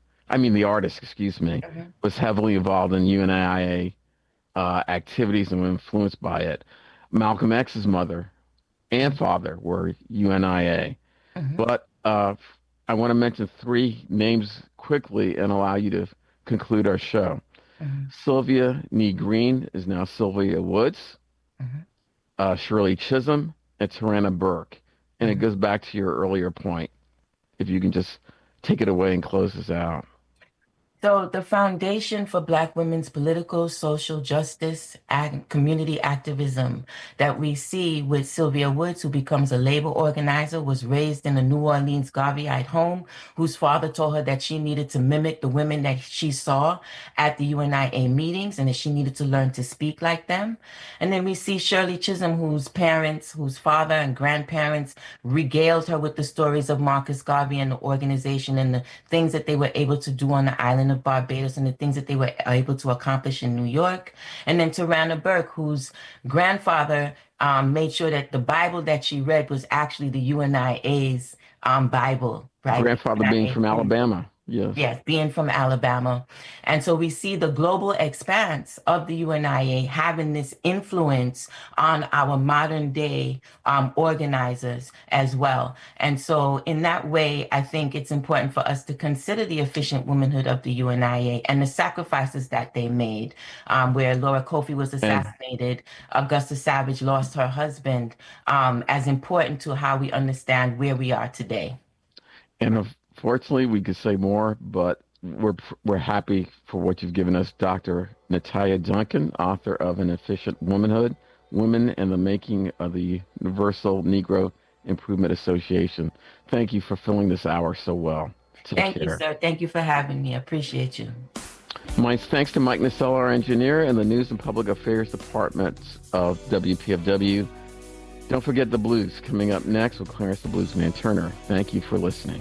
Speaker 2: was heavily involved in UNIA activities and influenced by it. Malcolm X's mother and father were UNIA. But I want to mention 3 names quickly and allow you to conclude our show. Sylvia Nee Green is now Sylvia Woods. Shirley Chisholm and Tarana Burke. And it goes back to your earlier point. If you can just take it away and close this out.
Speaker 3: So the foundation for Black women's political, social justice, and community activism that we see with Sylvia Woods, who becomes a labor organizer, was raised in a New Orleans Garveyite home, whose father told her that she needed to mimic the women that she saw at the UNIA meetings and that she needed to learn to speak like them. And then we see Shirley Chisholm, whose father and grandparents regaled her with the stories of Marcus Garvey and the organization and the things that they were able to do on the island of Barbados and the things that they were able to accomplish in New York. And then Tarana Burke, whose grandfather made sure that the Bible that she read was actually the UNIA's Bible. Right?
Speaker 2: Grandfather being from Alabama.
Speaker 3: Yes, being from Alabama. And so we see the global expanse of the UNIA having this influence on our modern day organizers as well. And so in that way, I think it's important for us to consider the efficient womanhood of the UNIA and the sacrifices that they made, where Laura Kofi was assassinated, Augusta Savage lost her husband, as important to how we understand where we are today.
Speaker 2: And fortunately, we could say more, but we're happy for what you've given us, Dr. Natalia Duncan, author of An Efficient Womanhood, Women in the Making of the Universal Negro Improvement Association. Thank you for filling this hour so well.
Speaker 3: Thank you, sir. Thank you for having me. I appreciate you.
Speaker 2: My thanks to Mike Nacella, our engineer, and the News and Public Affairs departments of WPFW. Don't forget the blues coming up next with Clarence the Bluesman Turner. Thank you for listening.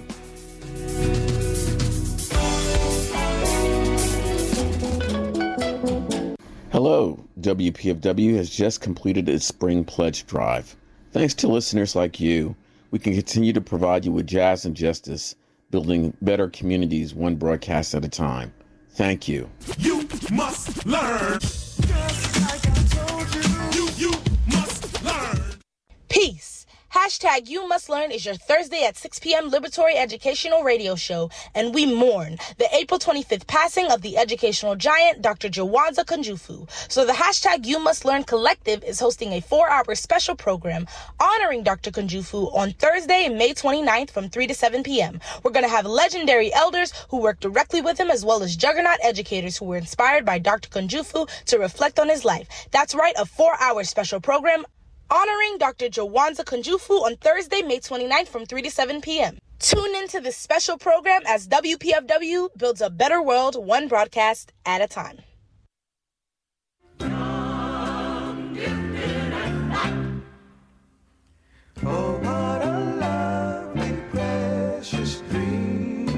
Speaker 2: Hello, WPFW has just completed its Spring Pledge Drive. Thanks to listeners like you, we can continue to provide you with jazz and justice, building better communities one broadcast at a time. Thank you.
Speaker 5: You must learn. Just like I told you. You must learn.
Speaker 6: Peace. Hashtag You Must Learn is your Thursday at 6 p.m. Liberatory Educational Radio Show, and we mourn the April 25th passing of the educational giant, Dr. Jawanza Kunjufu. So the Hashtag You Must Learn Collective is hosting a 4-hour special program honoring Dr. Kunjufu on Thursday, May 29th from 3 to 7 p.m. We're going to have legendary elders who work directly with him, as well as juggernaut educators who were inspired by Dr. Kunjufu to reflect on his life. That's right, a 4-hour special program honoring Dr. Jawanza Kunjufu on Thursday, May 29th from 3 to 7 p.m. Tune into this special program as WPFW builds a better world, one broadcast at a time.
Speaker 5: Oh, what a lovely, precious dream.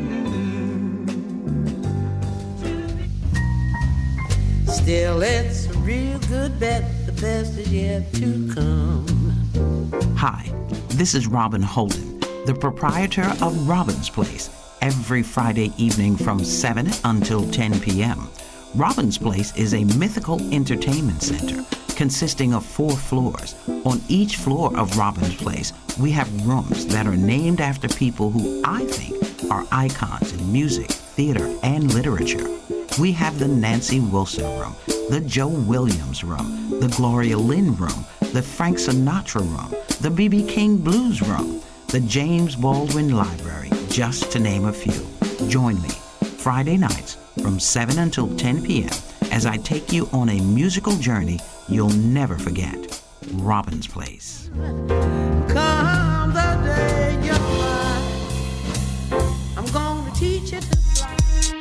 Speaker 7: Still, it's a real good bet. The best is yet to come.
Speaker 8: Hi, this is Robin Holden, the proprietor of Robin's Place, every Friday evening from 7 until 10 p.m. Robin's Place is a mythical entertainment center consisting of 4 floors. On each floor of Robin's Place, we have rooms that are named after people who I think are icons in music, theater, and literature. We have the Nancy Wilson Room, the Joe Williams Room, the Gloria Lynn Room, the Frank Sinatra Room, the B.B. King Blues Room, the James Baldwin Library, just to name a few. Join me Friday nights from 7 until 10 p.m. as I take you on a musical journey you'll never forget. Robin's Place.
Speaker 7: Come the day you're mine, I'm gonna teach you to fly.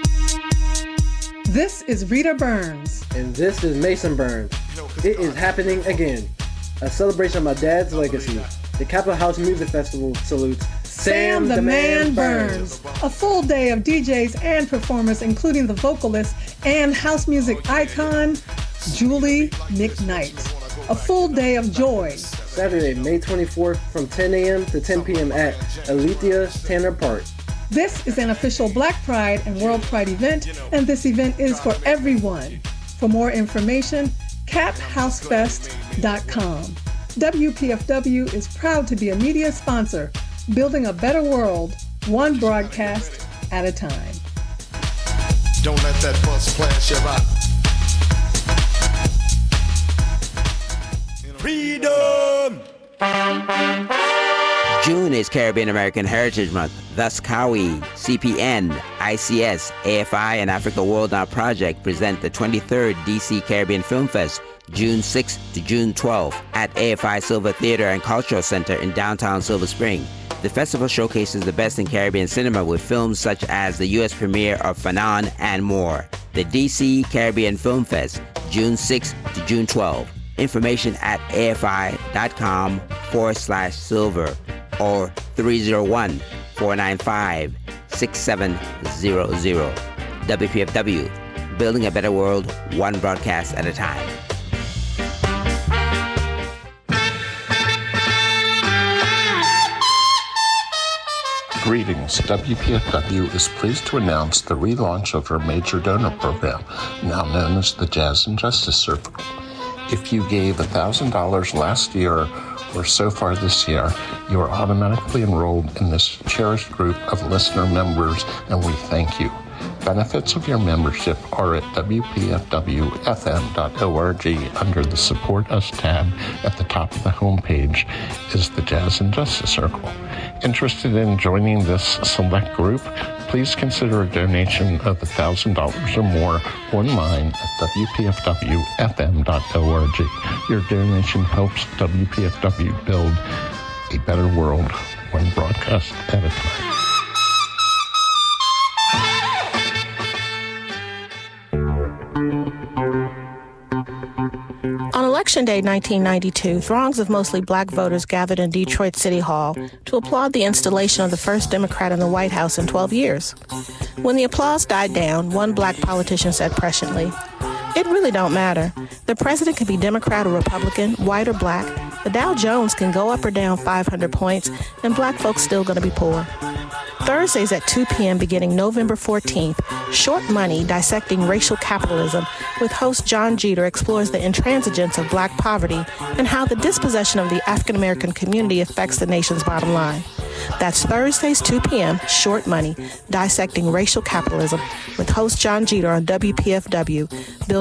Speaker 9: This is Rita Burns.
Speaker 10: And this is Mason Burns. It is happening again. A celebration of my dad's legacy. The Capitol House Music Festival salutes
Speaker 9: Sam the Man Burns. A full day of DJs and performers, including the vocalist and house music icon, Julie McKnight. A full day of joy.
Speaker 10: Saturday, May 24th from 10 a.m. to 10 p.m. at Alethea Tanner Park.
Speaker 9: This is an official Black Pride and World Pride event, and this event is for everyone. For more information, caphousefest.com. WPFW is proud to be a media sponsor, building a better world, one broadcast at a time.
Speaker 5: Don't let that bus flash your eye. Freedom!
Speaker 4: June is Caribbean American Heritage Month. Thus, COWI, CPN, ICS, AFI, and Africa World Now Project present the 23rd DC Caribbean Film Fest, June 6th to June 12th at AFI Silver Theater and Cultural Center in downtown Silver Spring. The festival showcases the best in Caribbean cinema with films such as the U.S. premiere of Fanon and more. The DC Caribbean Film Fest, June 6th to June 12th. Information at afi.com/silver or 301-495-6700. WPFW, building a better world, one broadcast at a time.
Speaker 11: Greetings. WPFW is pleased to announce the relaunch of our major donor program, now known as the Jazz and Justice Circle. If you gave $1,000 last year or so far this year, you are automatically enrolled in this cherished group of listener members, and we thank you. Benefits of your membership are at WPFWFM.org. Under the Support Us tab at the top of the homepage is the Jazz and Justice Circle. Interested in joining this select group? Please consider a donation of $1,000 or more online at WPFWFM.org. Your donation helps WPFW build a better world, one broadcast at a time.
Speaker 12: Election Day 1992, throngs of mostly black voters gathered in Detroit City Hall to applaud the installation of the first Democrat in the White House in 12 years. When the applause died down, one black politician said presciently, "It really don't matter. The president can be Democrat or Republican, white or black. The Dow Jones can go up or down 500 points, and black folks still going to be poor." Thursdays at 2 p.m. beginning November 14th, Short Money, Dissecting Racial Capitalism, with host John Jeter explores the intransigence of black poverty and how the dispossession of the African-American community affects the nation's bottom line. That's Thursdays, 2 p.m., Short Money, Dissecting Racial Capitalism, with host John Jeter on WPFW.